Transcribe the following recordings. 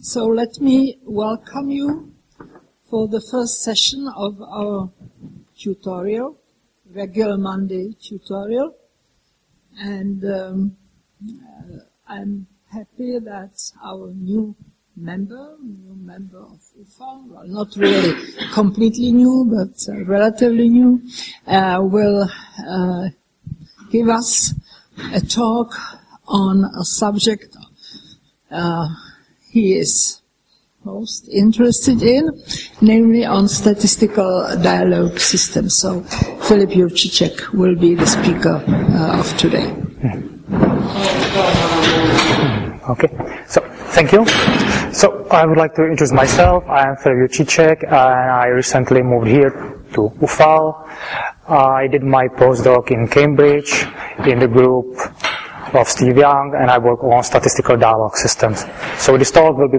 So let me welcome you for the first session of our tutorial, regular Monday tutorial. And I'm happy that our new member of UFA, well, not really completely new, but relatively new, will give us a talk on a subject he is most interested in, namely on statistical dialogue systems. So Filip Jurčiček will be the speaker of today. Okay, so thank you. So I would like to introduce myself. I am Filip Jurčiček and I recently moved here to UFAL. I did my postdoc in Cambridge in the group of Steve Young, and I work on statistical dialogue systems. So this talk will be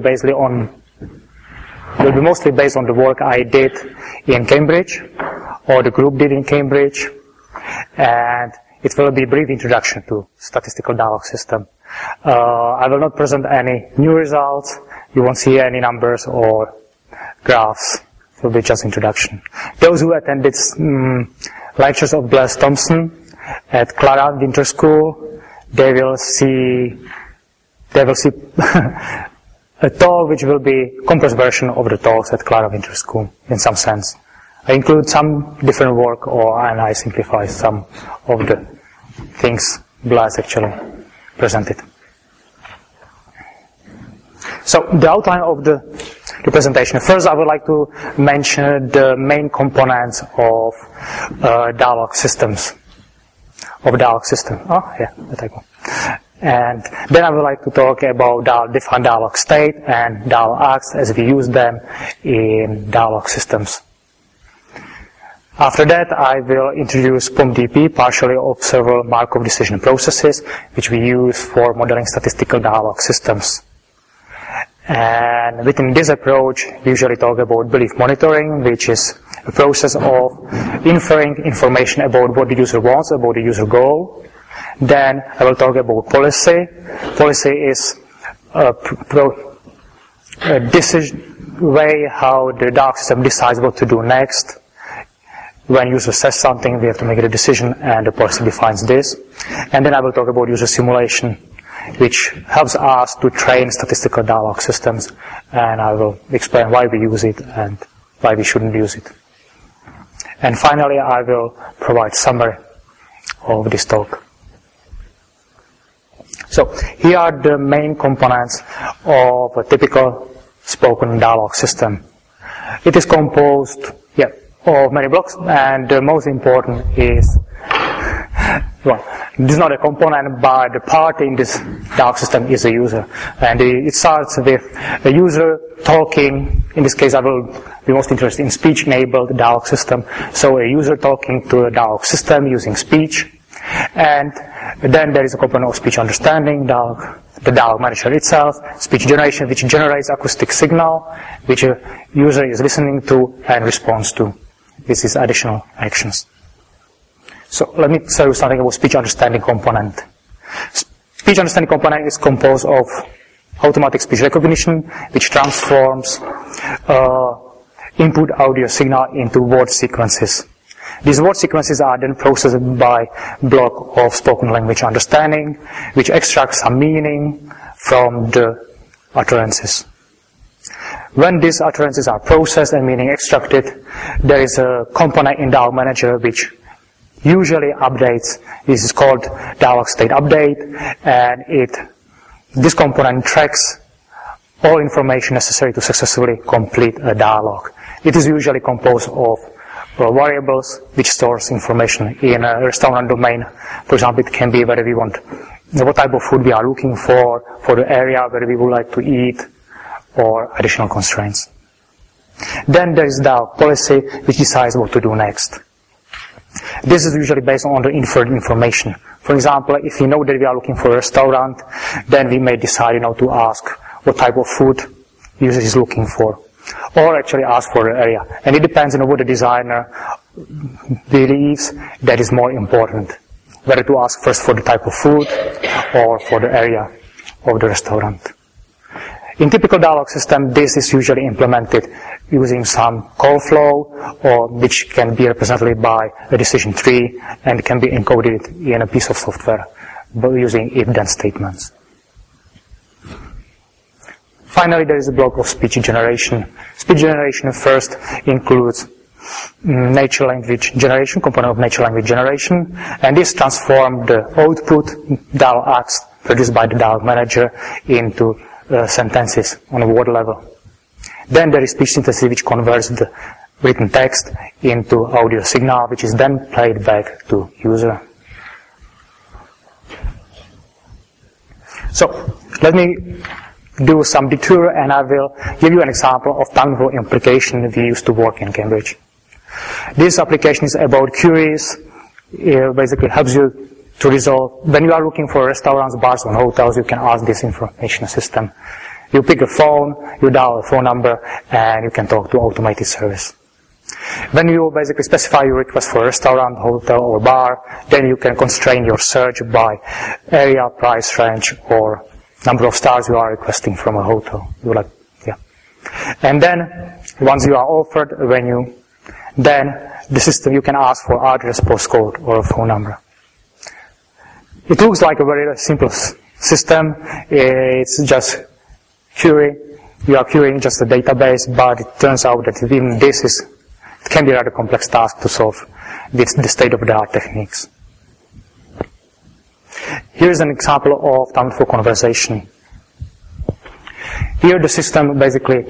mostly based on the work I did in Cambridge, or the group did in Cambridge, and it will be a brief introduction to statistical dialogue system. I will not present any new results. You won't see any numbers or graphs. It will be just introduction. Those who attended lectures of Blaise Thompson at Clara Winter School, they will see a talk which will be a compressed version of the talks at Clara Winter School in some sense. I include some different work, and I simplify some of the things Blaise actually presented. So the outline of the presentation. First, I would like to mention the main components of dialogue systems. And then I would like to talk about different dialogue state and dialogue acts as we use them in dialogue systems. After that, I will introduce POMDP, partially observable Markov decision processes, which we use for modeling statistical dialogue systems. And within this approach, we usually talk about belief monitoring, which is a process of inferring information about what the user wants, about the user goal. Then I will talk about policy. Policy is a decision way how the dialogue system decides what to do next. When user says something, we have to make a decision, and the policy defines this. And then I will talk about user simulation, which helps us to train statistical dialogue systems, and I will explain why we use it and why we shouldn't use it. And finally, I will provide summary of this talk. So here are the main components of a typical spoken dialogue system. It is composed of many blocks, and the most important is, this is not a component, but the part in this dialogue system is a user. And it starts with a user talking. In this case, I will be most interested in speech-enabled dialogue system. So a user talking to a dialogue system using speech. And then there is a component of speech understanding, the dialogue manager itself, speech generation, which generates acoustic signal, which a user is listening to and responds to. This is additional actions. So let me tell you something about speech understanding component. Speech understanding component is composed of automatic speech recognition, which transforms input audio signal into word sequences. These word sequences are then processed by block of spoken language understanding, which extracts some meaning from the utterances. When these utterances are processed and meaning extracted, there is a component in dialogue manager which usually updates. This is called dialogue state update, and this component tracks all information necessary to successfully complete a dialogue. It is usually composed of variables which stores information in a restaurant domain. For example, it can be whether we want, what type of food we are looking for the area where we would like to eat, or additional constraints. Then there is dialogue policy, which decides what to do next. This is usually based on the inferred information. For example, if we know that we are looking for a restaurant, then we may decide, to ask what type of food the user is looking for, or actually ask for the area. And it depends on what the designer believes that is more important, whether to ask first for the type of food or for the area of the restaurant. In typical dialog system, this is usually implemented using some call flow, or which can be represented by a decision tree and can be encoded in a piece of software by using if-then statements. Finally, there is a block of speech generation. Speech generation first includes natural language generation, component of natural language generation, and this transforms the output dialog acts produced by the dialog manager into sentences on a word level. Then there is speech synthesis, which converts the written text into audio signal, which is then played back to user. So let me do some detour, and I will give you an example of Tangvo application we used to work in Cambridge. This application is about queries. It basically helps you to resolve. When you are looking for restaurants, bars, or hotels, you can ask this information system. You pick a phone, you dial a phone number, and you can talk to automated service. When you basically specify your request for a restaurant, hotel, or bar, then you can constrain your search by area, price range, or number of stars you are requesting from a hotel. And then, once you are offered a venue, then the system, you can ask for address, postcode, or a phone number. It looks like a very simple system. It's just query. You are querying just a database, but it turns out that even this it can be a rather complex task to solve with the state-of-the-art techniques. Here's an example of Tangvo conversation. Here the system basically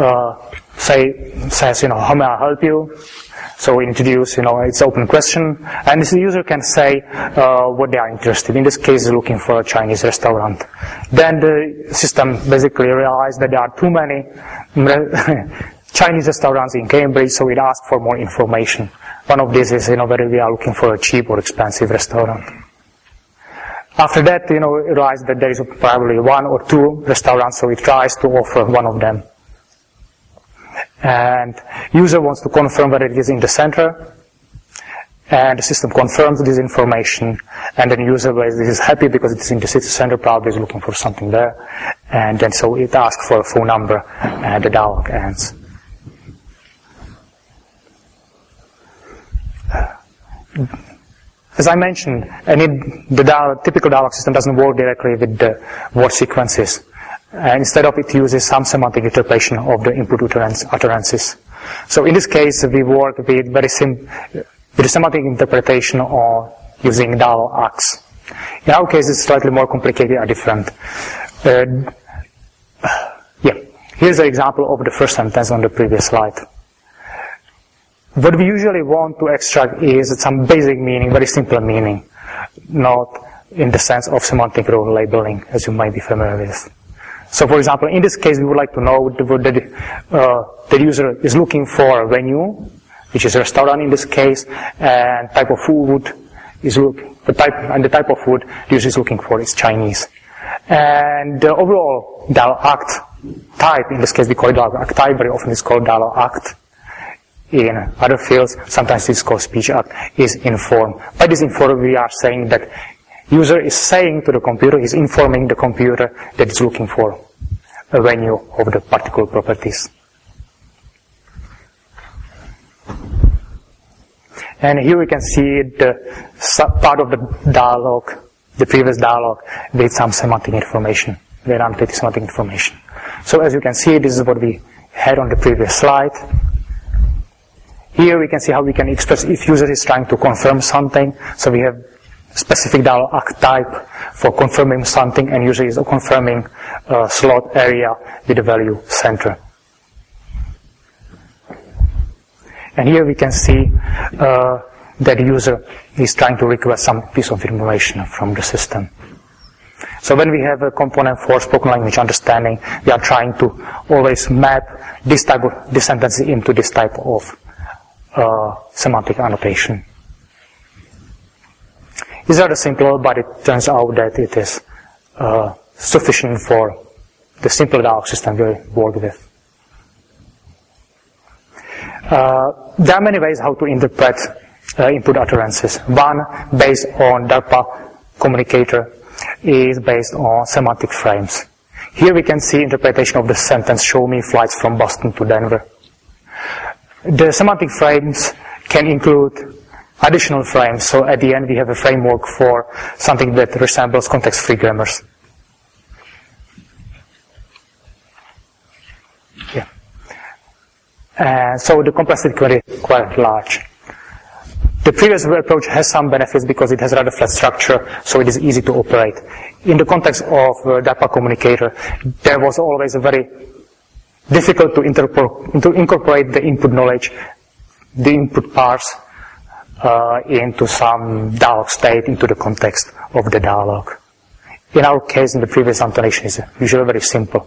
says, how may I help you? So we introduce, it's open question, and the user can say what they are interested in. In this case, looking for a Chinese restaurant. Then the system basically realized that there are too many Chinese restaurants in Cambridge, so it asks for more information. One of these is, whether we are looking for a cheap or expensive restaurant. After that, it realized that there is probably one or two restaurants, so it tries to offer one of them. And user wants to confirm whether it is in the center, and the system confirms this information, and then user is happy because it is in the city center, probably is looking for something there, and then so it asks for a phone number, and the dialog ends. As I mentioned, the typical dialog system doesn't work directly with the word sequences. And instead of it uses some semantic interpretation of the input utterances. So in this case, we work with with semantic interpretation or using dialog acts. In our case, it's slightly more complicated or different. Here's an example of the first sentence on the previous slide. What we usually want to extract is some basic meaning, very simple meaning, not in the sense of semantic role labeling, as you might be familiar with. So, for example, in this case, we would like to know that the user is looking for a venue, which is a restaurant in this case, and type of food is the type of food the user is looking for is Chinese. And the overall dialog act type, in this case we call it dialog act type, very often it's called dialog act. In other fields, sometimes it's called speech act, is inform. By this inform, we are saying that user is saying to the computer, is informing the computer that it's looking for a venue of the particular properties. And here we can see the part of the dialogue, the previous dialogue, with some semantic information, very annotated semantic information. So as you can see, this is what we had on the previous slide. Here we can see how we can express if user is trying to confirm something. So we have specific dialog act type for confirming something, and user is confirming a slot area with the value center. And here we can see that the user is trying to request some piece of information from the system. So when we have a component for spoken language understanding, we are trying to always map this sentence into this type of semantic annotation. It's rather simple, but it turns out that it is sufficient for the simple dialog system we work with. There are many ways how to interpret input utterances. One, based on DARPA communicator, is based on semantic frames. Here we can see interpretation of the sentence, show me flights from Boston to Denver. The semantic frames can include additional frames, so at the end we have a framework for something that resembles context-free grammars. Yeah. So the complexity is quite large. The previous approach has some benefits because it has a rather flat structure, so it is easy to operate. In the context of DAPA communicator, there was always a very difficult to incorporate the input knowledge, the input parse, into some dialogue state, into the context of the dialogue. In our case, in the previous intonation, is usually very simple.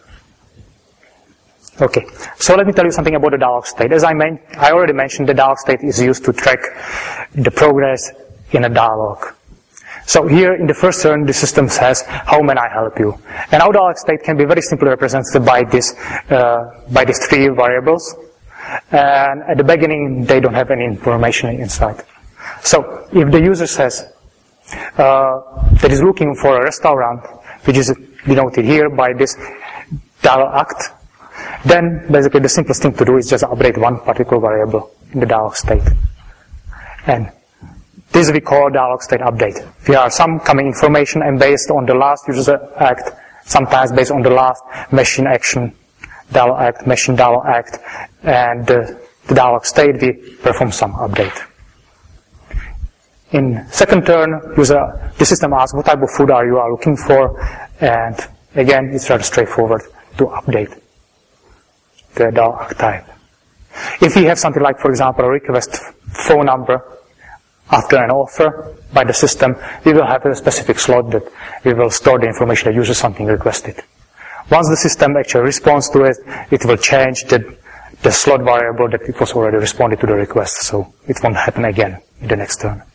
Okay, so let me tell you something about the dialogue state. As I already mentioned, the dialogue state is used to track the progress in a dialogue. So here in the first turn, the system says, how may I help you? And our dialogue state can be very simply represented by these three variables. And at the beginning, they don't have any information inside. So if the user says that is looking for a restaurant, which is denoted here by this dialogue act, then basically the simplest thing to do is just update one particular variable in the dialogue state. And this we call dialogue state update. We have some coming information, and based on the last user act, sometimes based on the last machine action, dialogue act, machine dialogue act, and the dialogue state, we perform some update. In second turn, the system asks what type of food are you looking for, and again, it's rather straightforward to update the dialogue type. If we have something like, for example, a request phone number after an offer by the system, we will have a specific slot that we will store the information that user something requested. Once the system actually responds to it, it will change the slot variable that it was already responded to the request, so it won't happen again in the next turn.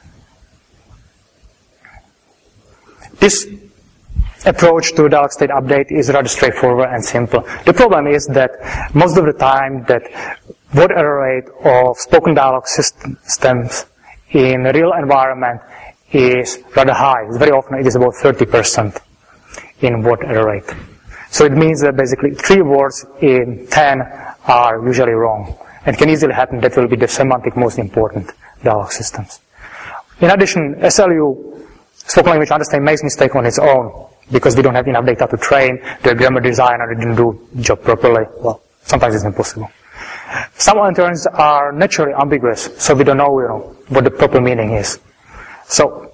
This approach to dialogue state update is rather straightforward and simple. The problem is that most of the time that word error rate of spoken dialogue systems in a real environment is rather high. Very often it is about 30% in word error rate. So it means that basically 3 words in 10 are usually wrong. And can easily happen that will be the semantic most important dialogue systems. In addition, SLU, spoken language understanding, makes mistake on its own because we don't have enough data to train. The grammar designer didn't do the job properly. Well, sometimes it's impossible. Some patterns are naturally ambiguous, so we don't know, what the proper meaning is. So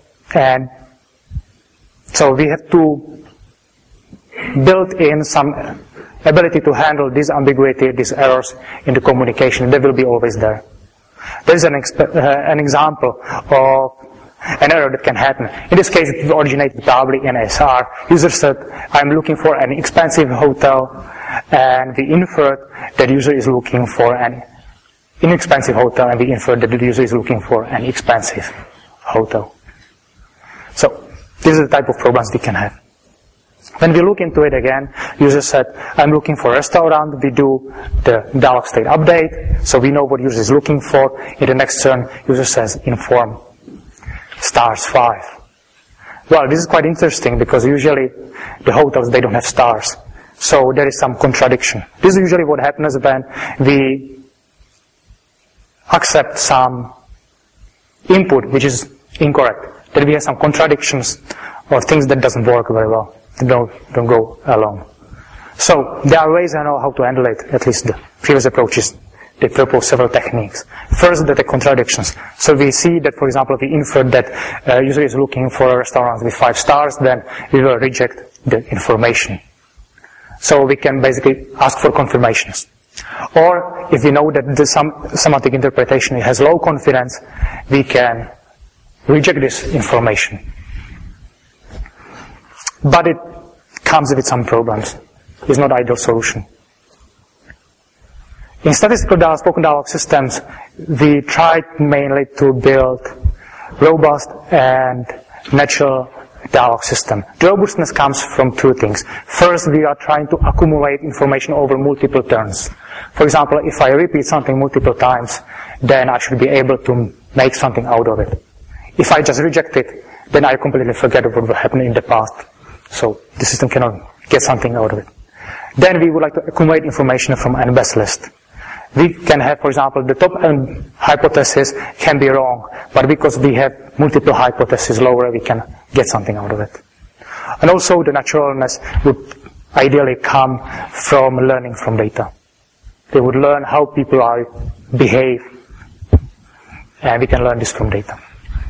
we have to build in some ability to handle this ambiguity, these errors in the communication. They will be always there. There is an example of an error that can happen. In this case, it originated probably in SR. User said, I'm looking for an expensive hotel, and we inferred that the user is looking for an inexpensive hotel, and we inferred that the user is looking for an expensive hotel. So, this is the type of problems we can have. When we look into it again, user said, I'm looking for a restaurant. We do the dialogue state update, so we know what user is looking for. In the next turn, user says, inform *5. Well, this is quite interesting because usually the hotels, they don't have stars. So there is some contradiction. This is usually what happens when we accept some input which is incorrect. That we have some contradictions or things that doesn't work very well. They don't go along. So there are ways I know how to handle it, at least the previous approaches. They propose several techniques. First, the contradictions. So we see that, for example, if we infer that user is looking for a restaurant with 5 stars, then we will reject the information. So we can basically ask for confirmations. Or if we know that the semantic interpretation has low confidence, we can reject this information. But it comes with some problems. It's not ideal solution. In statistical spoken dialogue systems, we tried mainly to build robust and natural dialogue system. The robustness comes from 2 things. First, we are trying to accumulate information over multiple turns. For example, if I repeat something multiple times, then I should be able to make something out of it. If I just reject it, then I completely forget what happened in the past. So the system cannot get something out of it. Then we would like to accumulate information from n best list. We can have, for example, the top n hypothesis can be wrong, but because we have multiple hypotheses lower, we can get something out of it. And also the naturalness would ideally come from learning from data. They would learn how people behave, and we can learn this from data.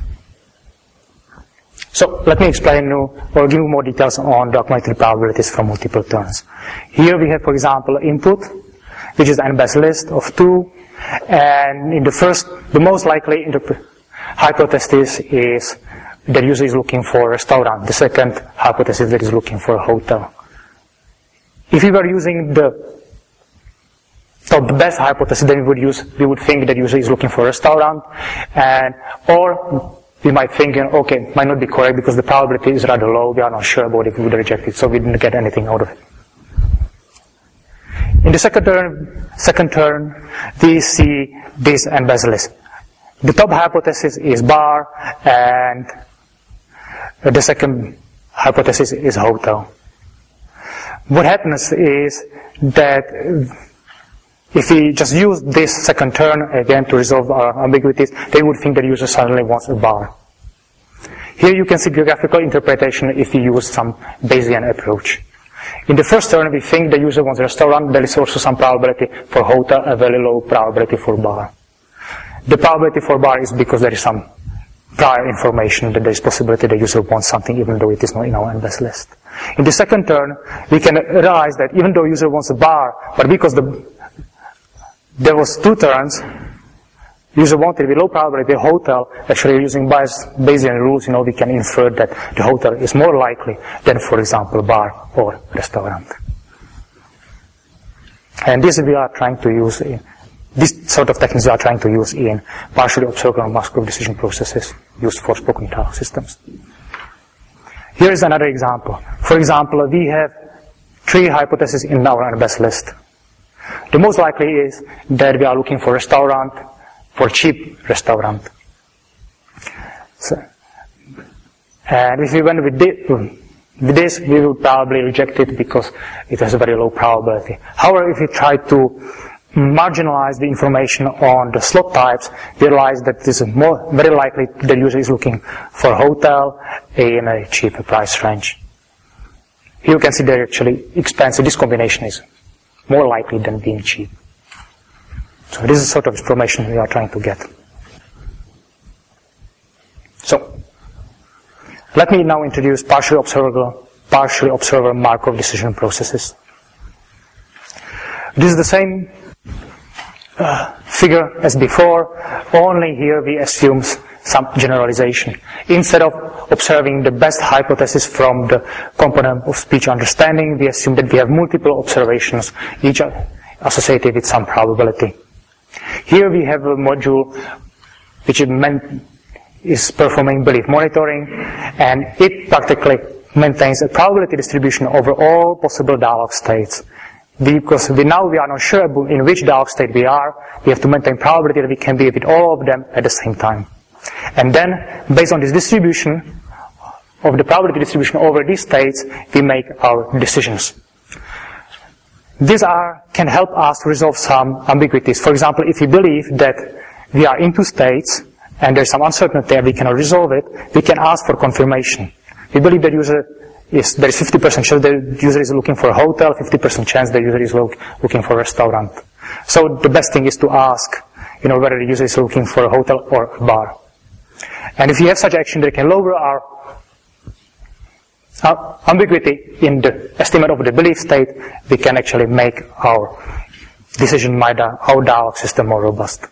So let me explain or give you more details on the accumulated probabilities from multiple turns. Here we have, for example, input, which is n best list of 2, and in the most likely hypothesis is that user is looking for a restaurant. The second hypothesis that is looking for a hotel. If we were using the top best hypothesis, then we would think that user is looking for a restaurant, or we might think, okay, might not be correct because the probability is rather low. We are not sure about it. We would reject it, so we didn't get anything out of it. In the second turn, we see this n best list. The top hypothesis is bar, and the second hypothesis is hotel. What happens is that if we just use this second turn again to resolve our ambiguities, they would think that user suddenly wants a bar. Here you can see graphical interpretation if we use some Bayesian approach. In the first turn, we think the user wants a restaurant. There is also some probability for hotel, a very low probability for bar. The probability for bar is because there is some prior information that there is possibility the user wants something even though it is not in our n best list. In the second turn, we can realize that even though user wants a bar, but because there was 2 turns, user wanted with low probability a hotel, actually using Bayesian rules, we can infer that the hotel is more likely than, for example, bar or restaurant. And this we are trying to use this sort of techniques we are trying to use in partially observable Musgrove decision processes used for spoken dialogue systems. Here is another example. For example, we have 3 hypotheses in our n best list. The most likely is that we are looking for a restaurant, for cheap restaurant. And if we went with this, we would probably reject it because it has a very low probability. However, if we try to marginalize the information on the slot types, we realize that it is very likely the user is looking for a hotel in a cheaper price range. Here you can see that actually expensive. This combination is more likely than being cheap. So this is the sort of information we are trying to get. So let me now introduce partially observable Markov decision processes. This is the same figure as before, only here we assume some generalization. Instead of observing the best hypothesis from the component of speech understanding, we assume that we have multiple observations, each associated with some probability. Here we have a module which is performing belief monitoring, and it practically maintains a probability distribution over all possible dialogue states. Because now we are not sure in which dialogue state we are, we have to maintain probability that we can be with all of them at the same time. And then, based on this distribution, of the probability distribution over these states, we make our decisions. These can help us to resolve some ambiguities. For example, if we believe that we are in 2 states, and there's some uncertainty and we cannot resolve it, we can ask for confirmation. We believe that there is 50% chance the user is looking for a hotel, 50% chance the user is looking for a restaurant. So the best thing is to ask, whether the user is looking for a hotel or a bar. And if we have such action that can lower our ambiguity in the estimate of the belief state, we can actually make our decision, our dialogue system more robust.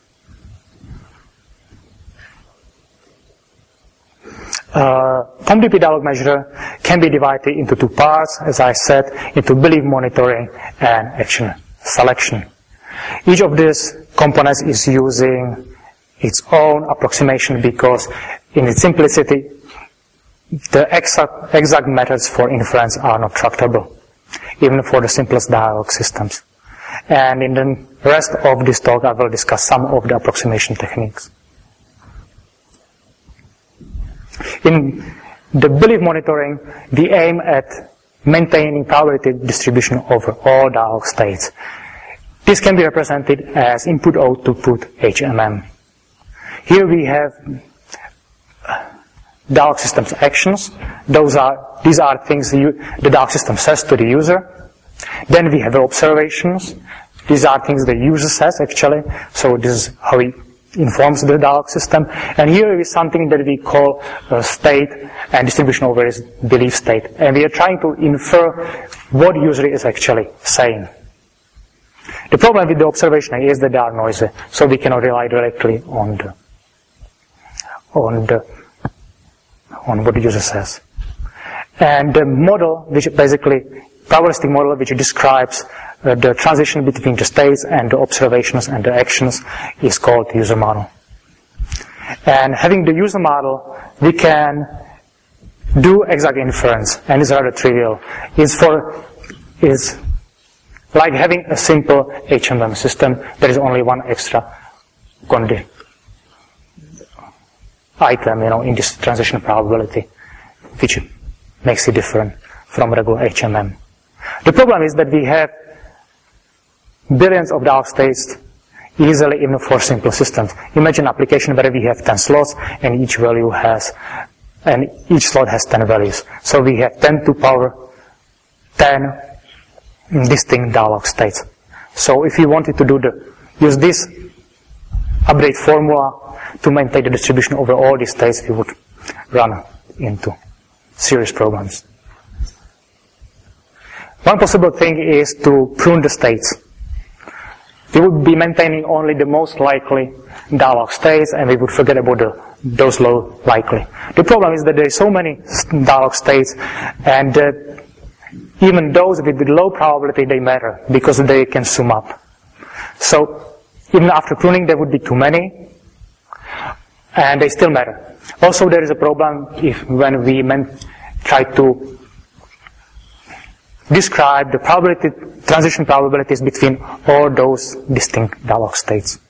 COMDP dialogue measure can be divided into 2 parts, as I said, into belief monitoring and action selection. Each of these components is using its own approximation because in its simplicity, the exact methods for inference are not tractable, even for the simplest dialogue systems. And in the rest of this talk, I will discuss some of the approximation techniques. In the belief monitoring, we aim at maintaining probability distribution over all dialog states. This can be represented as input-output HMM. Here we have dialog system's actions. These are things the dialog system says to the user. Then we have observations. These are things the user says actually. So this is how he informs the dialog system. And here is something that we call state, and distribution over is belief state. And we are trying to infer what user is actually saying. The problem with the observation is that they are noisy, so we cannot rely directly on what the user says. And the model, which basically probabilistic model, which describes the transition between the states and the observations and the actions, is called the user model. And having the user model, we can do exact inference, and it's rather trivial. It's like having a simple HMM system. There is only one extra item, in this transition probability, which makes it different from regular HMM. The problem is that we have billions of dialog states easily even for simple systems. Imagine an application where we have 10 slots and each slot has 10 values. So we have 10 to power 10 distinct dialog states. So if you wanted to use this update formula to maintain the distribution over all these states, we would run into serious problems. One possible thing is to prune the states. We would be maintaining only the most likely dialog states, and we would forget about those low likely. The problem is that there are so many dialog states, and even those with low probability, they matter because they can sum up. So even after pruning, there would be too many, and they still matter. Also, there is a problem when we try to describe the transition probabilities between all those distinct dialog states.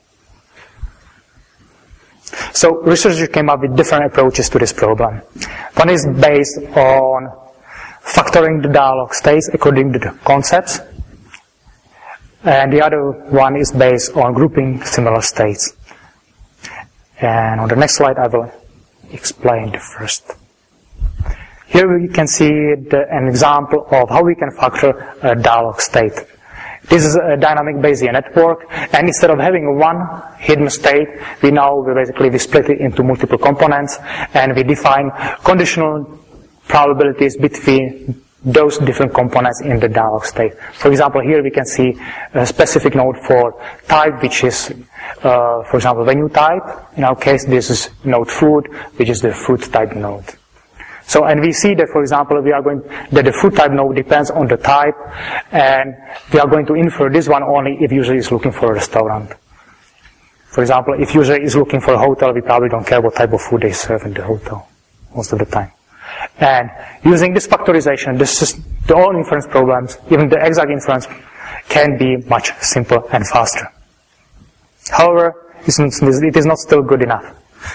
So researchers came up with different approaches to this problem. One is based on factoring the dialog states according to the concepts, and the other one is based on grouping similar states. And on the next slide I will explain the first. Here we can see an example of how we can factor a dialog state. This is a dynamic Bayesian network, and instead of having one hidden state, we basically split it into multiple components, and we define conditional probabilities between those different components in the dialog state. For example, here we can see a specific node for type, which is, for example, venue type. In our case, this is node food, which is the food type node. So, and we see that, for example, that the food type node depends on the type, and we are going to infer this one only if user is looking for a restaurant. For example, if user is looking for a hotel, we probably don't care what type of food they serve in the hotel most of the time. And using this factorization, the all inference problems, even the exact inference, can be much simpler and faster. However, it is not still good enough.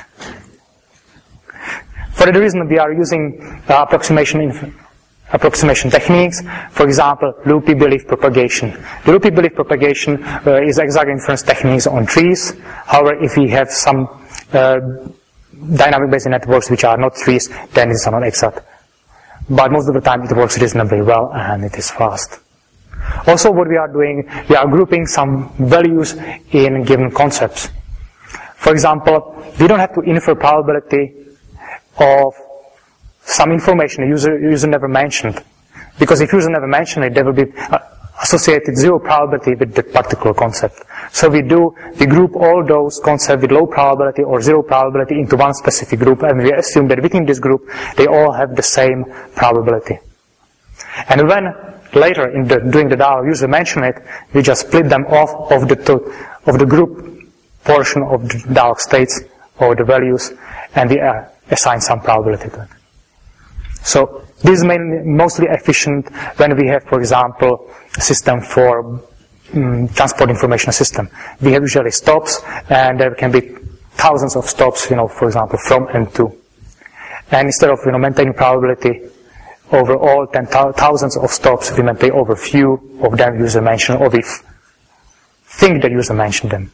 For that reason, we are using approximation techniques. For example, loopy belief propagation. The loopy belief propagation is exact inference techniques on trees. However, if we have some dynamic Bayesian networks which are not trees, then it's not exact. But most of the time it works reasonably well and it is fast. Also, what we are doing, we are grouping some values in given concepts. For example, we don't have to infer probability of some information a user never mentioned. Because if user never mentioned it, there will be associated zero probability with that particular concept. So we group all those concepts with low probability or zero probability into one specific group, and we assume that within this group they all have the same probability. And when later during the dialog user mention it, we just split them off of the group portion of the dialog states or the values, and we assign some probability to it. So this is mostly efficient when we have, for example, a system for transport information system. We have usually stops, and there can be thousands of stops, for example, from and to. And instead of maintaining probability over all thousands of stops, we may pay over few of them user mentioned, or we think the user mentioned them.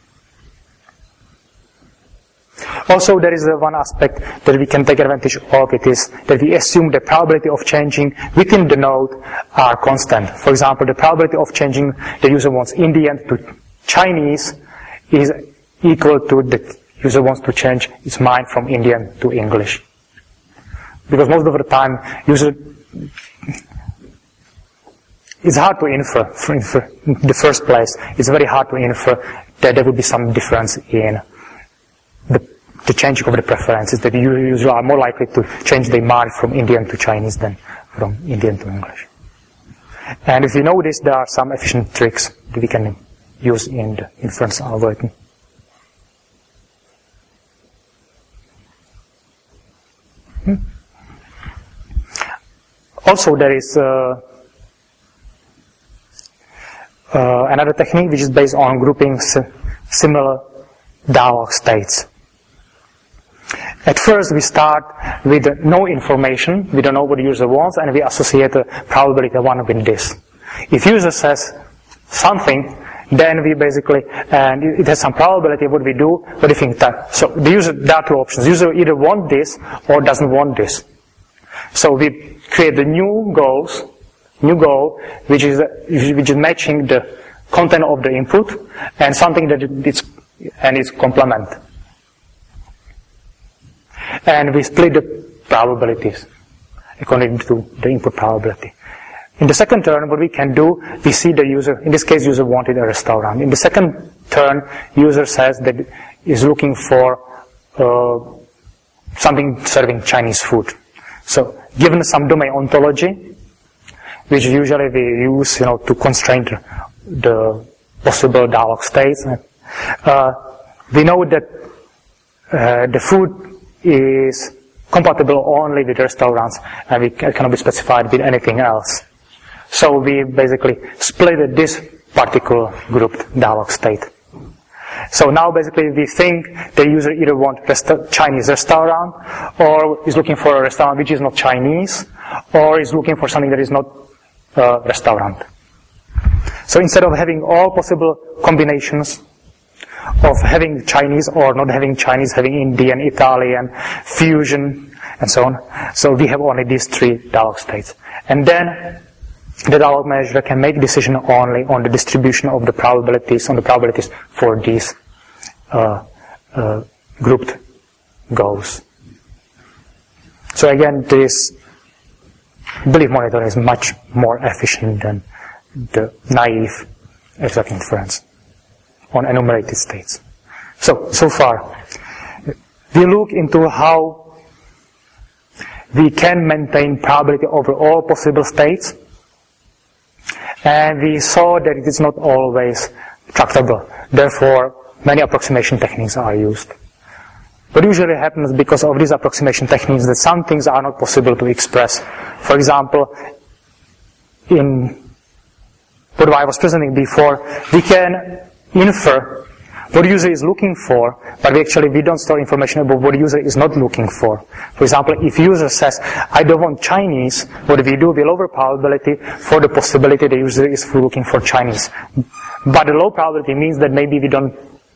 Also, there is one aspect that we can take advantage of. It is that we assume the probability of changing within the node are constant. For example, the probability of changing the user wants Indian to Chinese is equal to the user wants to change its mind from Indian to English. Because most of the time, it's hard to infer. In the first place, it's very hard to infer that there would be some difference in the changing of the preferences, that the users are more likely to change their mind from Indian to Chinese than from Indian to English. And if we know this, there are some efficient tricks that we can use in the inference algorithm. Also, there is another technique which is based on grouping similar dialog states. At first, we start with no information. We don't know what the user wants, and we associate the probability of one with this. If user says something, then we basically, and it has some probability of what we do. What do you think that? So the user, there are two options. The user either wants this or doesn't want this. So we create the new goal, which is matching the content of the input and something that it's complement. And we split the probabilities according to the input probability. In the second turn, what we can do, we see the user, in this case, user wanted a restaurant. In the second turn, user says that is looking for something serving Chinese food. So, given some domain ontology, which usually we use, to constrain the possible dialog states, we know that the food is compatible only with restaurants, and it cannot be specified with anything else. So we basically split this particular grouped dialog state. So now basically we think the user either wants Chinese restaurant, or is looking for a restaurant which is not Chinese, or is looking for something that is not restaurant. So instead of having all possible combinations of having Chinese or not having Chinese, having Indian, Italian, fusion, and so on, so we have only these three dialog states. And then the dialog manager can make decision only on the distribution of the probabilities, for these grouped goals. So again, this belief monitoring is much more efficient than the naive exact inference on enumerated states. So far, we look into how we can maintain probability over all possible states, and we saw that it is not always tractable. Therefore, many approximation techniques are used. What usually happens because of these approximation techniques that some things are not possible to express. For example, in what I was presenting before, we can infer what the user is looking for, but we don't store information about what the user is not looking for. For example, if user says, I don't want Chinese, what we do, we lower probability for the possibility the user is looking for Chinese. But the low probability means that maybe we don't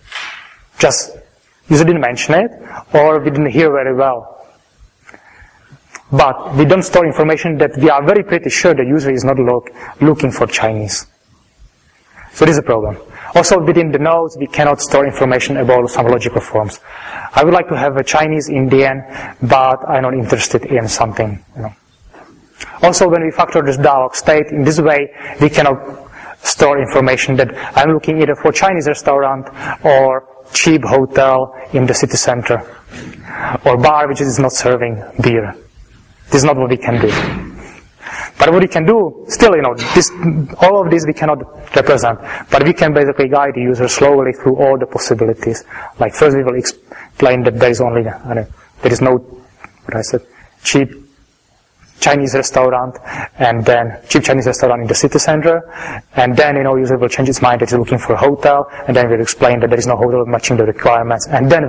user didn't mention it, or we didn't hear very well. But we don't store information that we are very pretty sure the user is not looking for Chinese. So this is a problem. Also, within the nodes, we cannot store information about some logical forms. I would like to have a Chinese Indian, but I'm not interested in something, Also, when we factor this dialog state, in this way, we cannot store information that I'm looking either for Chinese restaurant or cheap hotel in the city center, or bar which is not serving beer. This is not what we can do. But what we can do, still, all of this we cannot represent, but we can basically guide the user slowly through all the possibilities. Like first we will explain that there is only, there is no, cheap Chinese restaurant, and then cheap Chinese restaurant in the city center, and then, user will change its mind that it's looking for a hotel, and then we'll explain that there is no hotel matching the requirements, and then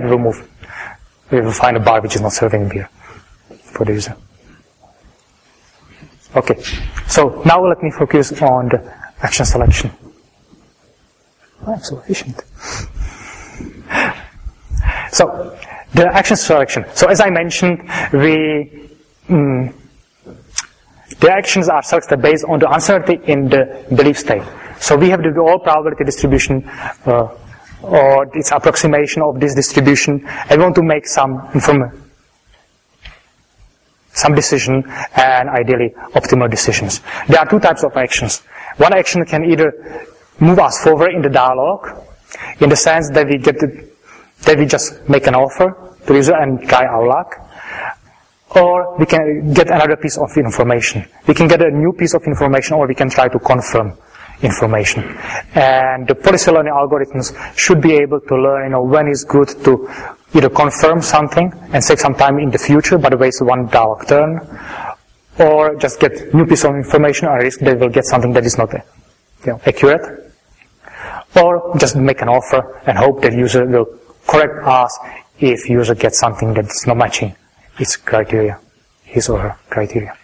we will find a bar which is not serving beer for the user. Okay, so now let me focus on the action selection. I'm so efficient. So, the action selection. So as I mentioned, the actions are selected based on the uncertainty in the belief state. So we have the all probability distribution, or its approximation of this distribution, and we want to make some decision, and ideally optimal decisions. There are two types of actions. One action can either move us forward in the dialogue, in the sense that we just make an offer to the user and try our luck, or we can get another piece of information. We can get a new piece of information, or we can try to confirm information. And the policy learning algorithms should be able to learn, when it's good to either confirm something and save some time in the future, but waste one dialogue turn, or just get new piece of information and risk they will get something that is not accurate, or just make an offer and hope that user will correct us if user gets something that's not matching its criteria, his or her criteria.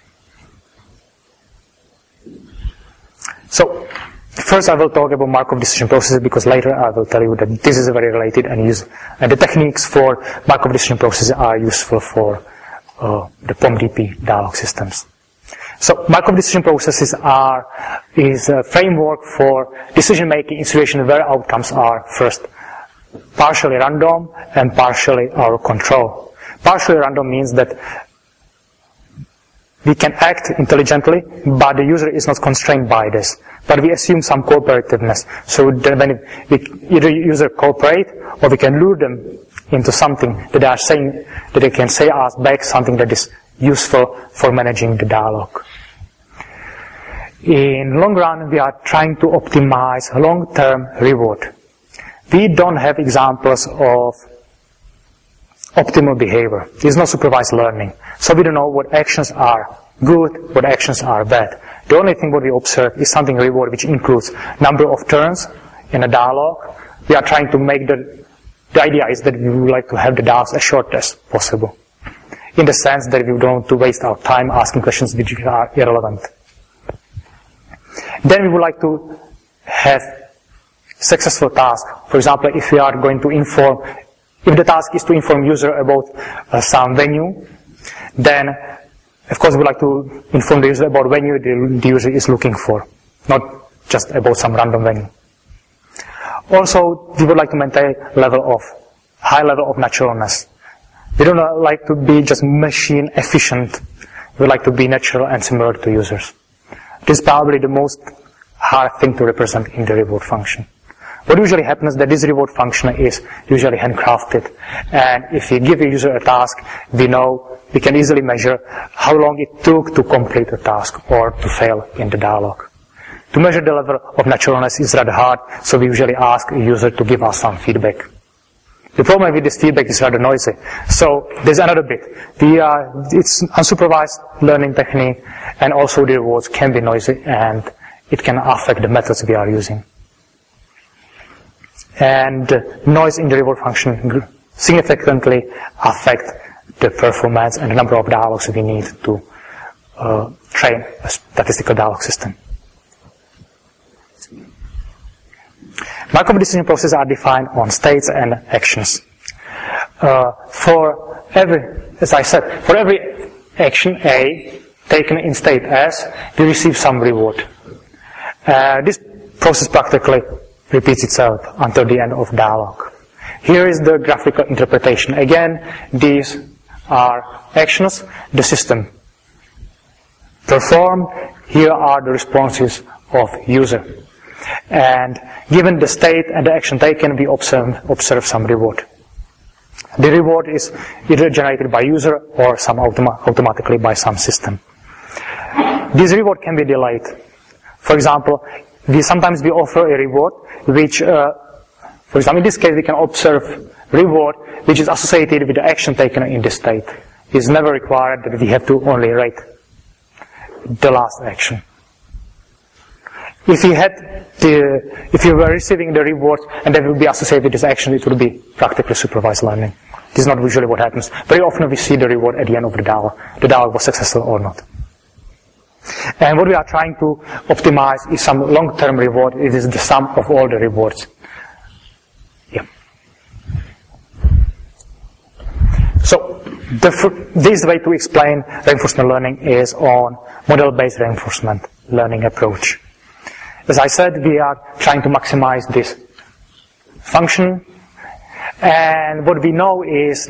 So, first I will talk about Markov decision processes, because later I will tell you that this is very related, and the techniques for Markov decision processes are useful for the POM-DP dialog systems. So, Markov decision processes is a framework for decision making in situations where outcomes are first partially random and partially our control. Partially random means that we can act intelligently, but the user is not constrained by this. But we assume some cooperativeness. So that when either user cooperate, or we can lure them into something that they are saying, that they can say us back something that is useful for managing the dialogue. In long run, we are trying to optimize long-term reward. We don't have examples of optimal behavior. There's no supervised learning. So we don't know what actions are good, what actions are bad. The only thing what we observe is something reward which includes number of turns in a dialogue. We are trying to make the idea is that we would like to have the dialogues as short as possible, in the sense that we don't want to waste our time asking questions which are irrelevant. Then we would like to have successful task. For example, if we are going to if the task is to inform user about some venue, then of course we like to inform the user about venue the user is looking for, not just about some random venue. Also, we would like to maintain high level of naturalness. We don't like to be just machine efficient. We like to be natural and similar to users. This is probably the most hard thing to represent in the reward function. What usually happens is that this reward function is usually handcrafted, and if we give a user a task, we can easily measure how long it took to complete a task or to fail in the dialogue. To measure the level of naturalness is rather hard, so we usually ask a user to give us some feedback. The problem with this feedback is rather noisy. So there's another bit. It's unsupervised learning technique, and also the rewards can be noisy, and it can affect the methods we are using. And noise in the reward function significantly affect the performance and the number of dialogues we need to train a statistical dialogue system. Markov decision processes are defined on states and actions. As I said, for every action A taken in state S, we receive some reward. This process practically repeats itself until the end of dialogue. Here is the graphical interpretation. Again, these are actions the system performed. Here are the responses of user. And given the state and the action taken, we observe some reward. The reward is either generated by user or automatically by some system. This reward can be delayed. For example, sometimes we offer a reward which, for example, in this case we can observe reward which is associated with the action taken in this state. It's never required that we have to only rate the last action. If you were receiving the reward and that will be associated with this action, it would be practically supervised learning. This is not usually what happens. Very often we see the reward at the end of the dialogue. The dialogue was successful or not. And what we are trying to optimize is some long-term reward. It is the sum of all the rewards. Yeah. So this way to explain reinforcement learning is on model-based reinforcement learning approach. As I said, we are trying to maximize this function, and what we know is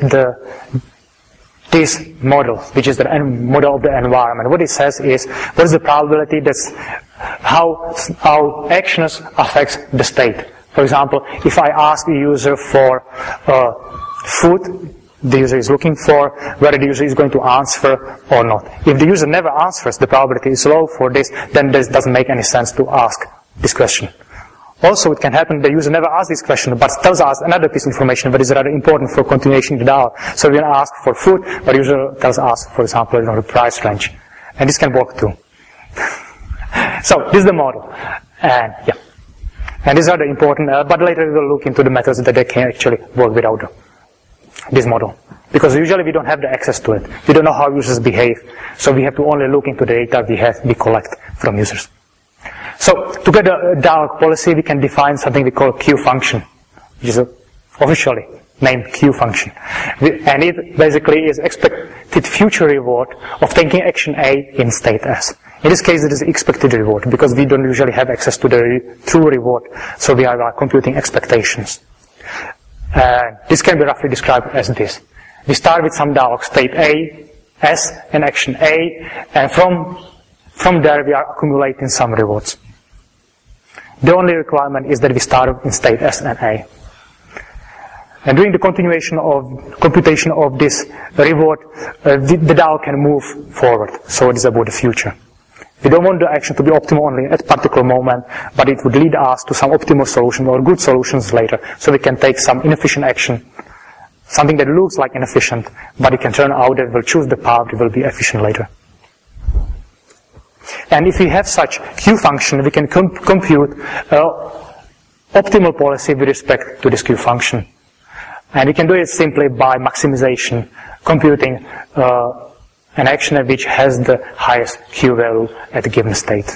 this model, which is the model of the environment. What it says is, what is the probability that's how our actions affects the state. For example, if I ask a user for food the user is looking for, whether the user is going to answer or not. If the user never answers, the probability is low for this, then this doesn't make any sense to ask this question. Also, it can happen the user never asks this question, but tells us another piece of information that is rather important for continuation in the dialogue. So we can ask for food, but the user tells us, for example, the price range. And this can work too. So, this is the model. And, yeah. And these are the important, but later we will look into the methods that they can actually work without this model. Because usually we don't have the access to it. We don't know how users behave. So we have to only look into the data we collect from users. So, to get a dialogue policy, we can define something we call Q function, which is officially named Q function. And it basically is expected future reward of taking action A in state S. In this case, it is expected reward, because we don't usually have access to the true reward, so we are computing expectations. This can be roughly described as this. We start with some dialogue state A, S, and action A, and from there we are accumulating some rewards. The only requirement is that we start in state S and A. And during the computation of this reward, the dialogue can move forward. So it is about the future. We don't want the action to be optimal only at a particular moment, but it would lead us to some optimal solution or good solutions later. So we can take some inefficient action, something that looks like inefficient, but it can turn out that we'll choose the path that will be efficient later. And if we have such Q function, we can compute optimal policy with respect to this Q function. And we can do it simply by maximization, computing an action which has the highest Q value at a given state.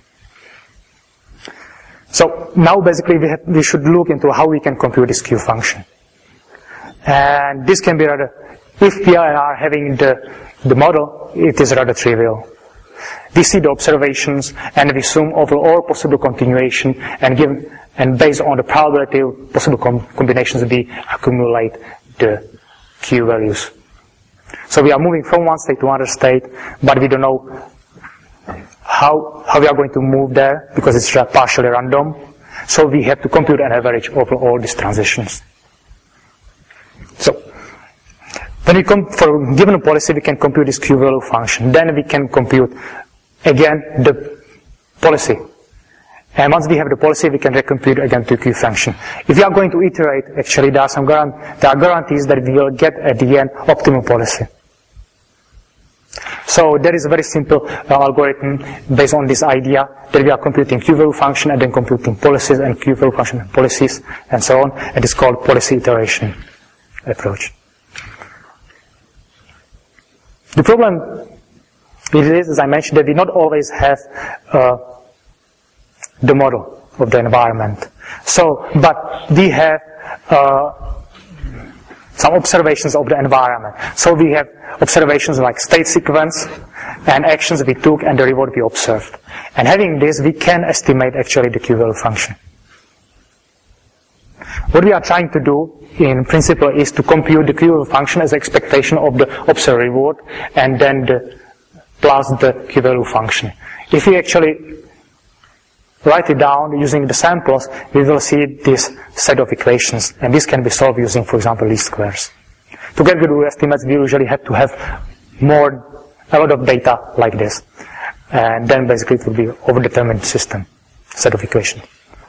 So now basically we should look into how we can compute this Q function. And this can be rather, if we are having the model, it is rather trivial. We see the observations and we sum over all possible continuation and based on the probability of possible combinations we accumulate the Q values. So we are moving from one state to another state, but we don't know how we are going to move there because it's partially random. So we have to compute an average over all these transitions. So when we for a given policy, we can compute this Q value function. Then we can compute again the policy. And once we have the policy, we can recompute again the Q function. If we are going to iterate, actually there are guarantees that we will get at the end optimal policy. So there is a very simple algorithm based on this idea that we are computing Q value function and then computing policies and Q value function and policies and so on. And it's called policy iteration approach. The problem is, as I mentioned, that we not always have the model of the environment. So, but we have some observations of the environment. So we have observations like state sequence and actions we took and the reward we observed. And having this, we can estimate actually the Q value function. What we are trying to do in principle is to compute the Q value function as expectation of the observed reward and then plus the Q value function. If we actually write it down using the samples, we will see this set of equations, and this can be solved using, for example, least squares. To get good estimates, we usually have to have a lot of data like this, and then basically it will be overdetermined system, set of equations.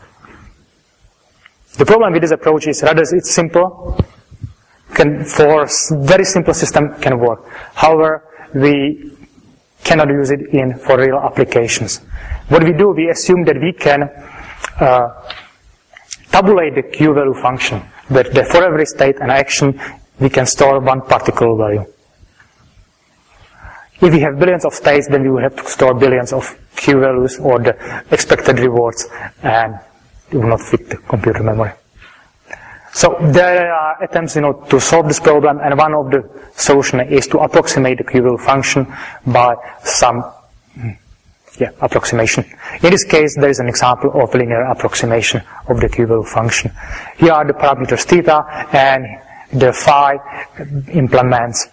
The problem with this approach is rather it's simple, for very simple system can work. However, we cannot use it for real applications. What we do, we assume that we can tabulate the Q value function, that for every state and action we can store one particular value. If we have billions of states, then we will have to store billions of Q values or the expected rewards, and it will not fit the computer memory. So there are attempts, to solve this problem, and one of the solutions is to approximate the Q value function by some approximation. In this case, there is an example of linear approximation of the Q value function. Here are the parameters theta, and the phi implements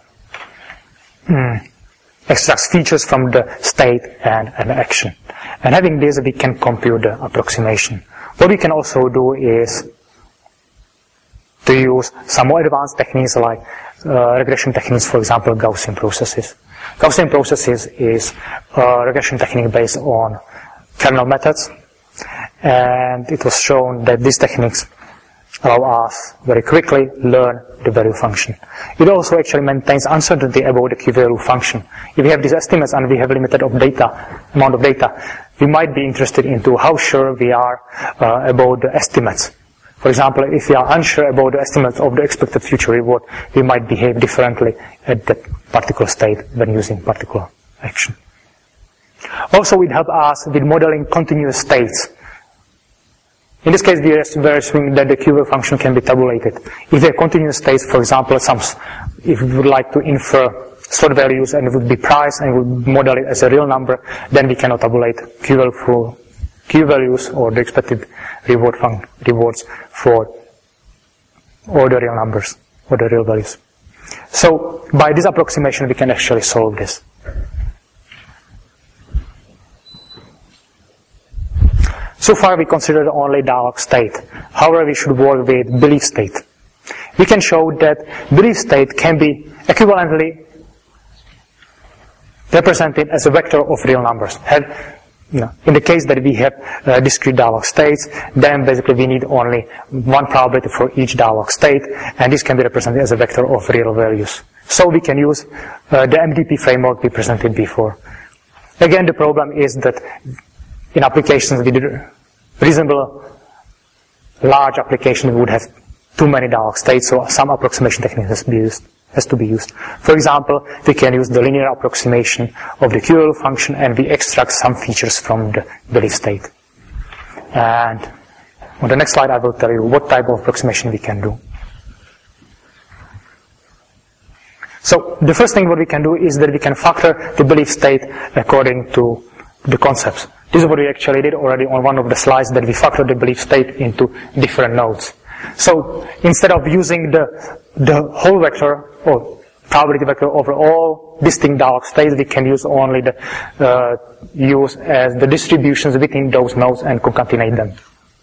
extracts features from the state and an action. And having this, we can compute the approximation. What we can also do is to use some more advanced techniques like regression techniques, for example, Gaussian processes. Gaussian processes is a regression technique based on kernel methods, and it was shown that these techniques allow us very quickly learn the value function. It also actually maintains uncertainty about the Q value function. If we have these estimates and we have limited amount of data, we might be interested into how sure we are about the estimates. For example, if we are unsure about the estimates of the expected future reward, we might behave differently at that particular state when using particular action. Also, it helps us with modeling continuous states. In this case, we are assuming that the Q value function can be tabulated. If they are continuous states, for example, if we would like to infer slot values and it would be price and we would model it as a real number, then we cannot tabulate Q values or the expected rewards for all the real numbers or the real values. So by this approximation, we can actually solve this. So far, we considered only dialog state. However, we should work with belief state. We can show that belief state can be equivalently represented as a vector of real numbers. In the case that we have discrete dialog states, then basically we need only one probability for each dialog state, and this can be represented as a vector of real values. So we can use the MDP framework we presented before. Again, the problem is that in applications with reasonable large application, we would have too many dialog states, so some approximation technique has to be used. For example, we can use the linear approximation of the Q value function, and we extract some features from the belief state. And on the next slide, I will tell you what type of approximation we can do. So the first thing what we can do is that we can factor the belief state according to the concepts. This is what we actually did already on one of the slides, that we factored the belief state into different nodes. So instead of using the whole vector or probability vector over all distinct dialog states, we can use only use as the distributions within those nodes and concatenate them.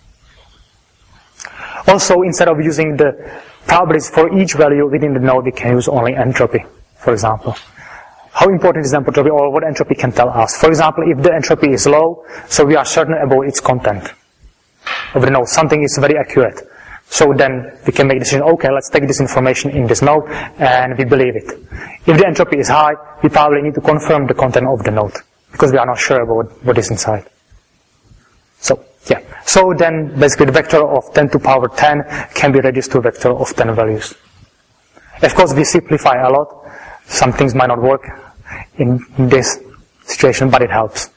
Also, instead of using the probabilities for each value within the node, we can use only entropy, for example. How important is entropy, or what entropy can tell us? For example, if the entropy is low, so we are certain about its content of the node. Something is very accurate. So then we can make a decision, okay, let's take this information in this node, and we believe it. If the entropy is high, we probably need to confirm the content of the node, because we are not sure about what is inside. So, yeah. So then, basically, the vector of 10 to the power 10 can be reduced to a vector of 10 values. Of course, we simplify a lot. Some things might not work in this situation, but it helps.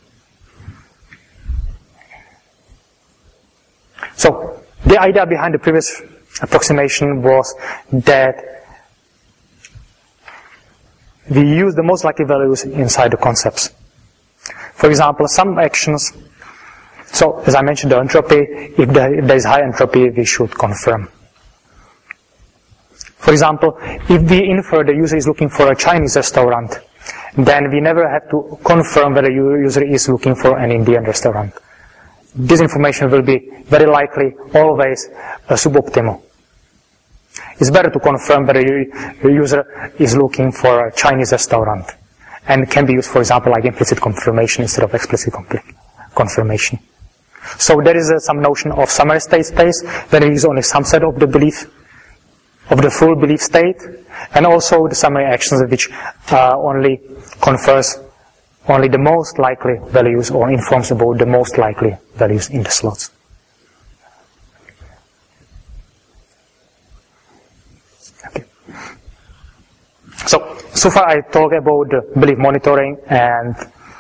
So, the idea behind the previous approximation was that we use the most likely values inside the concepts. For example, some actions, so as I mentioned, the entropy, if there is high entropy, we should confirm. For example, if we infer the user is looking for a Chinese restaurant, then we never have to confirm whether the user is looking for an Indian restaurant. This information will be very likely always suboptimal. It's better to confirm whether the user is looking for a Chinese restaurant, and can be used, for example, like implicit confirmation instead of explicit confirmation. So there is some notion of summary state space, where we use only some set of the belief, of the full belief state, and also the summary actions which only confers only the most likely values or informs about the most likely values in the slots. Okay. So far I talked about the belief monitoring and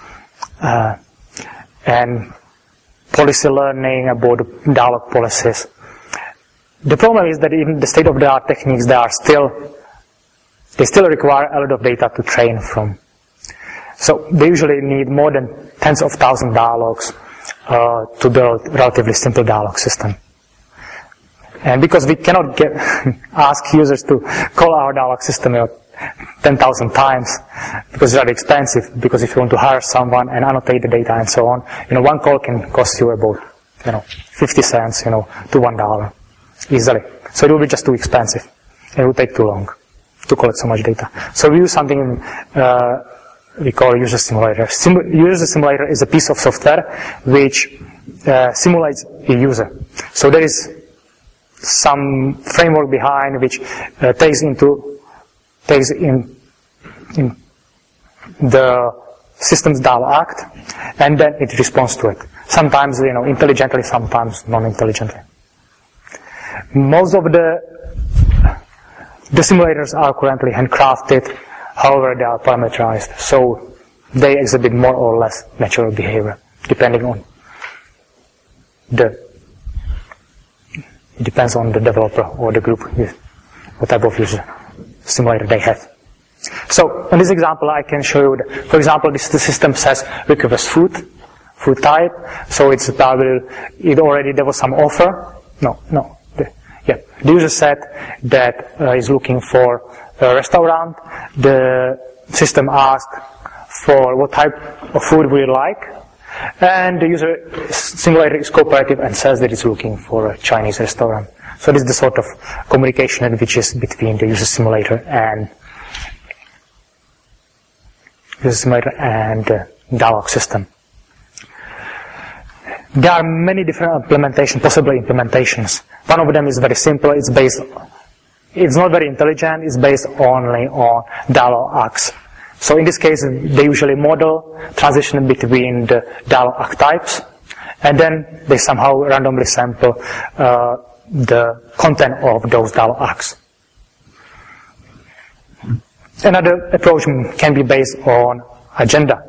policy learning, about the dialogue policies. The problem is that in the state-of-the-art techniques, they still require a lot of data to train from. So they usually need more than tens of thousands of dialogues to build a relatively simple dialogue system. And because we cannot ask users to call our dialogue system 10,000 times, because it's very expensive, because if you want to hire someone and annotate the data and so on, one call can cost you about, 50 cents, to $1 easily. So it will be just too expensive. It will take too long to collect so much data. So we use something we call user simulator. User simulator is a piece of software which simulates a user. So there is some framework behind which takes in the system's dialogue act, and then it responds to it. Sometimes, intelligently, sometimes non-intelligently. Most of the simulators are currently handcrafted, however, they are parameterized, so they exhibit more or less natural behavior, depending on it depends on the developer or the group, what type of user simulator they have. So in this example, I can show you, for example, the system says request food type. So it's probably, there was some offer. The user said that is looking for a restaurant. The system asked for what type of food we like. And the user simulator is cooperative and says that it's looking for a Chinese restaurant. So this is the sort of communication which is between the user simulator and dialogue system. There are many different possible implementations. One of them is very simple. It's not very intelligent. It's based only on dialogue acts. So in this case, they usually model transition between the dialogue act types, and then they somehow randomly sample the content of those dialogue acts. Another approach can be based on agenda.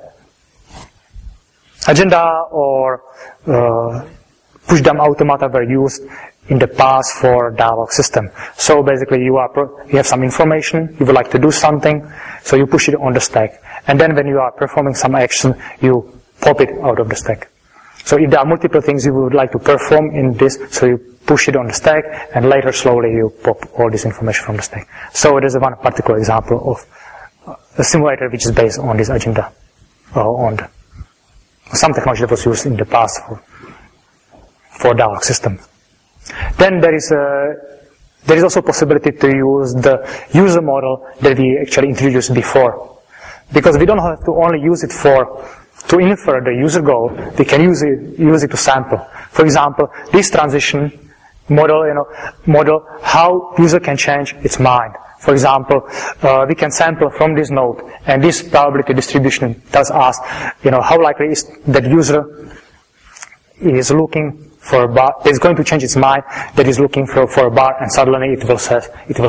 Agenda or push-down automata were used in the past for dialogue system. So basically you have some information, you would like to do something, so you push it on the stack. And then when you are performing some action, you pop it out of the stack. So if there are multiple things you would like to perform in this, so you push it on the stack, and later slowly you pop all this information from the stack. So there's one particular example of a simulator which is based on this agenda, or on some technology that was used in the past for dialogue system. Then there is also possibility to use the user model that we actually introduced before, because we don't have to only use it to infer the user goal. We can use it to sample. For example, this transition model how user can change its mind. For example, we can sample from this node, and this probability distribution tells us, how likely is that user is looking for a bar, is going to change its mind, that is looking for a bar, and suddenly he will say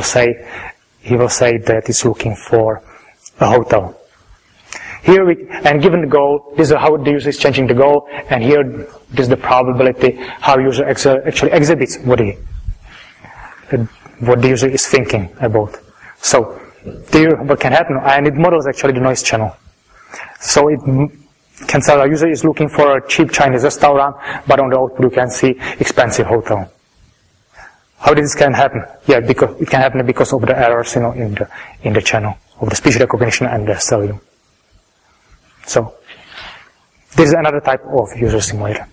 that it's looking for a hotel. Here and given the goal, this is how the user is changing the goal, and here this is the probability how user actually exhibits what the user is thinking about. So here what can happen, and it models actually the noise channel. So it can tell a user is looking for a cheap Chinese restaurant, but on the output you can see expensive hotel. How this can happen? Yeah, because it can happen because of the errors, in the channel of the speech recognition and the cellular. So this is another type of user simulator.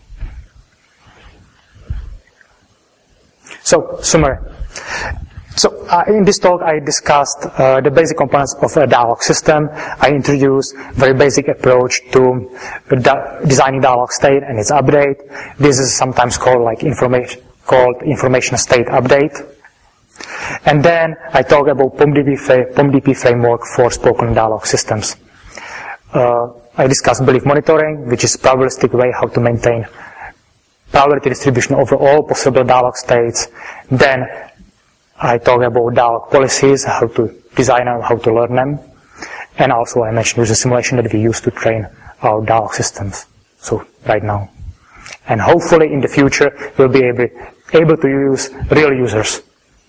So summary. So in this talk I discussed the basic components of a dialogue system. I introduced a very basic approach to designing dialogue state and its update. This is sometimes called information state update. And then I talked about POMDP framework for spoken dialogue systems. I discussed belief monitoring, which is probabilistic way how to maintain probability distribution over all possible dialogue states. Then I talk about dialogue policies, how to design how to learn them. And also I mentioned user simulation that we use to train our dialogue systems. So right now. And hopefully in the future we'll be able to use real users.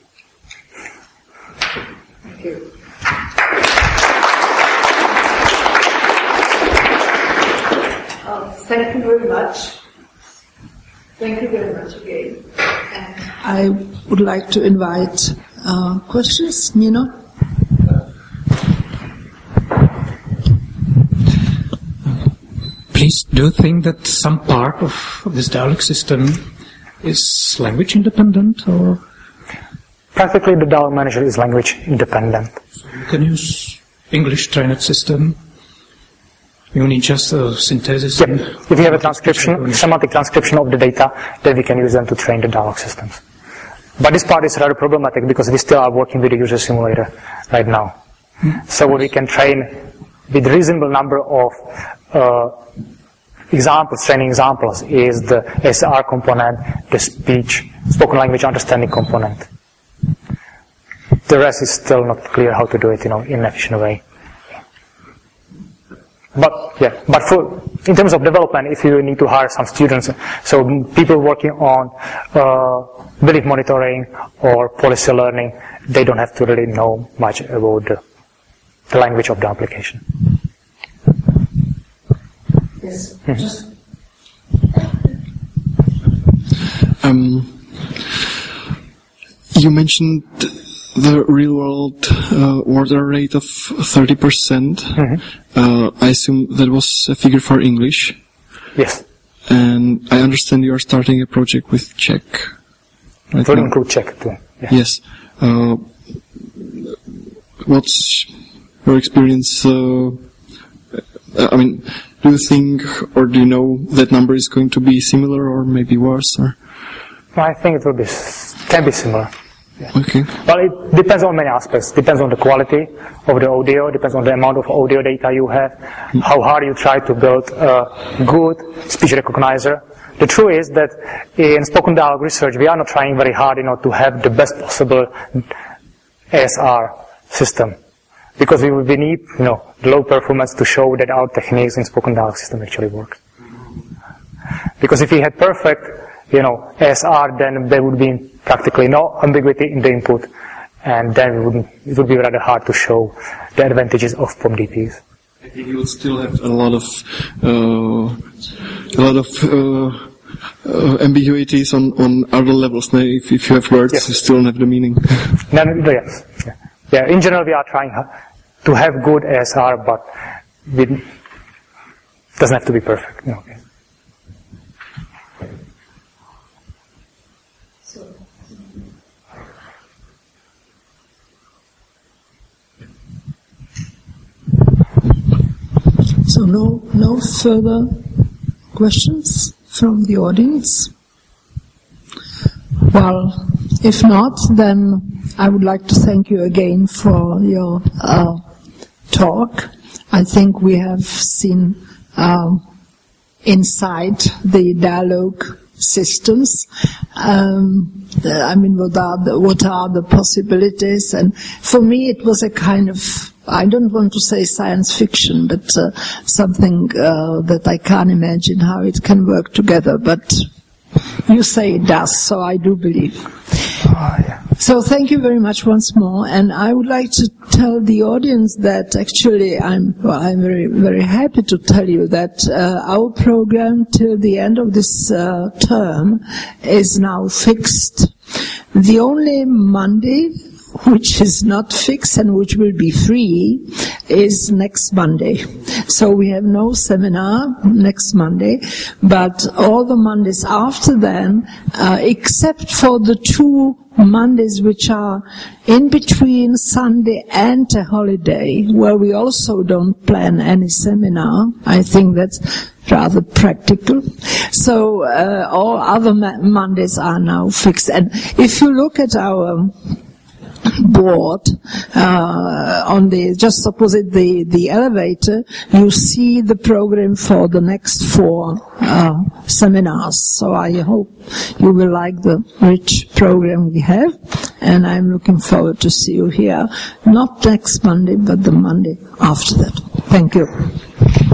Thank you. Thank you very much. Thank you very much again. And I would like to invite questions. Nino? Please, do you think that some part of this dialogue system is language independent, or? Practically the dialogue manager is language independent. So you can use English trained system. You need just a synthesis. Yep. If you have a transcription, semantic transcription of the data, then we can use them to train the dialogue systems. But this part is rather problematic because we still are working with the user simulator right now. So what we can train with reasonable number of training examples, is the SR component, the spoken language understanding component. The rest is still not clear how to do it, in an efficient way. But in terms of development, if you need to hire some students, so people working on belief monitoring or policy learning, they don't have to really know much about the language of the application. Yes. You mentioned the real-world order rate of 30%. I assume that was a figure for English. Yes. And I understand you are starting a project with Czech. It will include Czech too. Yeah. Yes. What's your experience? Do you think, or do you know that number is going to be similar or maybe worse? Or? I think it can be similar. Yeah. Okay. Well, it depends on many aspects. Depends on the quality of the audio, depends on the amount of audio data you have, how hard you try to build a good speech recognizer. The truth is that in spoken dialogue research, we are not trying very hard, to have the best possible ASR system. Because we need, the low performance to show that our techniques in spoken dialogue system actually work. Because if we had perfect, ASR, then there would be practically no ambiguity in the input, and then it would be rather hard to show the advantages of POM-DPs. I think you would still have a lot ambiguities on other levels. Now, if you have words, yes, you still don't have the meaning. Yes. Yeah, in general, we are trying to have good ASR, but it doesn't have to be perfect. Okay. So no further questions from the audience? Well, if not, then I would like to thank you again for your talk. I think we have seen inside the dialogue systems. What are the possibilities? And for me, it was a kind of, I don't want to say science fiction, but something that I can't imagine how it can work together. But you say it does, so I do believe. Yeah. So thank you very much once more, and I would like to tell the audience that actually I'm very, very happy to tell you that our program till the end of this term is now fixed. The only Monday which is not fixed and which will be free is next Monday. So we have no seminar next Monday, but all the Mondays after then, except for the 2 Mondays which are in between Sunday and a holiday, where we also don't plan any seminar. I think that's rather practical. So all other Mondays are now fixed. And if you look at our board just opposite the elevator. You see the program for the next 4 seminars. So I hope you will like the rich program we have, and I'm looking forward to see you here, not next Monday, but the Monday after that. Thank you.